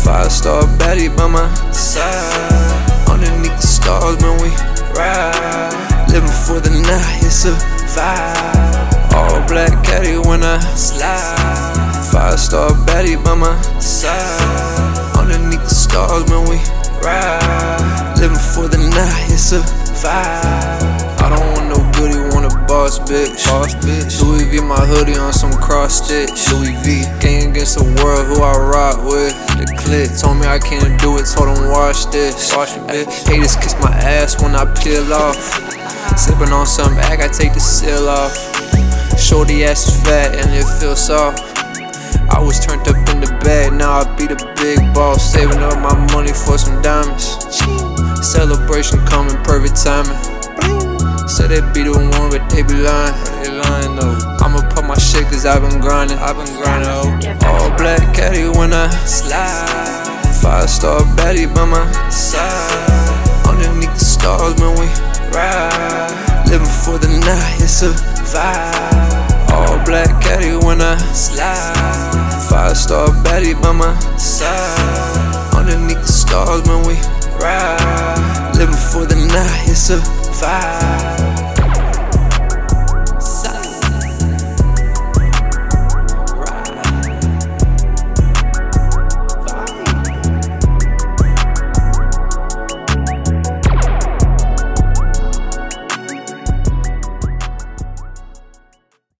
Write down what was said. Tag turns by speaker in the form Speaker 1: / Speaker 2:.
Speaker 1: 5-star baddie by my side. Underneath the stars, man, we ride. Living for the night, it's a vibe. All black caddy when I slide. 5-star baddie by my side. Underneath the stars, man, we ride. Living for the night, it's a vibe. I don't want no goodie, want a boss bitch. Louis V my hoodie on some cross stitch. Louis V gang against the world, who I rock with. The click told me I can't do it, told him watch this. Haters kiss my ass when I peel off. Sipping on some act, I take the seal off. Shorty ass is fat and it feels soft. I was turned up in the bag, now I be the big boss. Saving up my money for some diamonds. Celebration coming, perfect timing. Said they be the one, but they be lying. I'ma pop my shit cause I've been grinding. All black caddy when I slide. 5-star baddie by my side. Underneath the stars, man, we ride. Living for the night, it's a vibe. All black caddy when I slide. 5-star baddie by my side. Underneath the stars, man, we ride. Living for the night, it's a vibe.